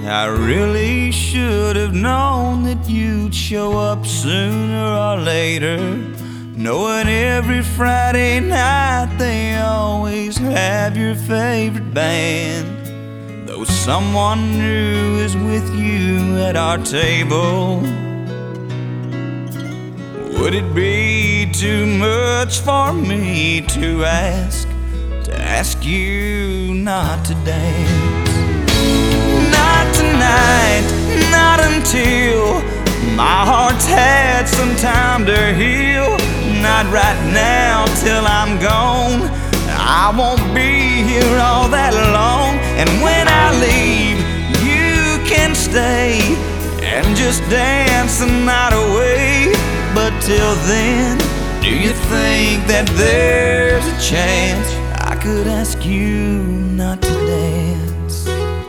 I really should have known that you'd show up sooner or later, knowing every Friday night they always have your favorite band. Though someone new is with you at our table, would it be too much for me to ask you not to dance? Not tonight, not until my heart's had some time to heal. Not right now till I'm gone. I won't be here all that long. And when I leave, you can stay and just dance the night away. But till then, do you think that there's a chance I could ask you not to dance?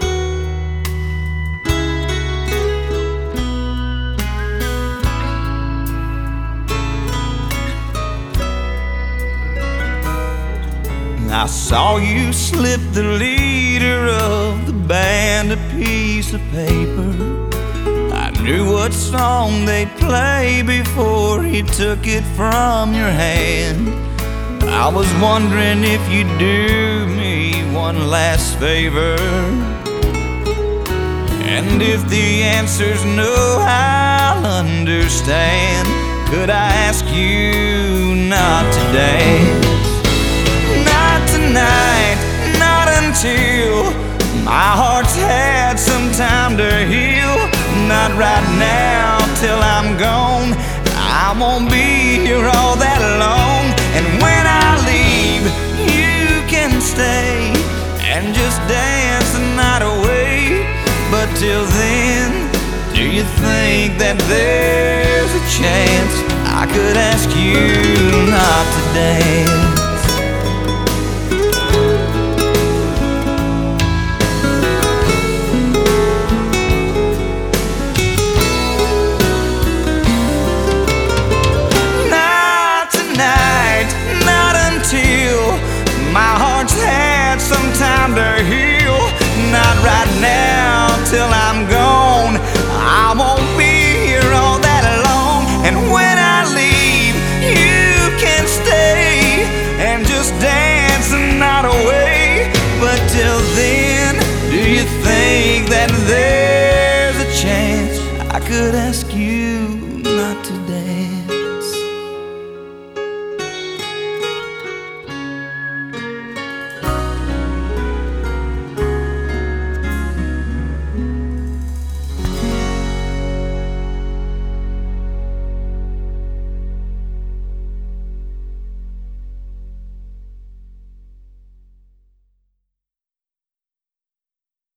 I saw you slip the leader of the band a piece of paper. I knew what song they'd play before he took it from your hand. I was wondering if you'd do me one last favor, and if the answer's no, I'll understand. Could I ask you not to dance? Not tonight, not until my heart's had some time to heal. Not right now till I'm gone. I won't be here all that long. And when I leave, you can stay and just dance the night away. But till then, do you think that there's a chance I could ask you not to dance? My heart's had some time to heal. Not right now till I'm gone. I won't be here all that long. And when I leave, you can stay and just dance the night away. But till then, do you think that there's a chance I could ask you not to dance?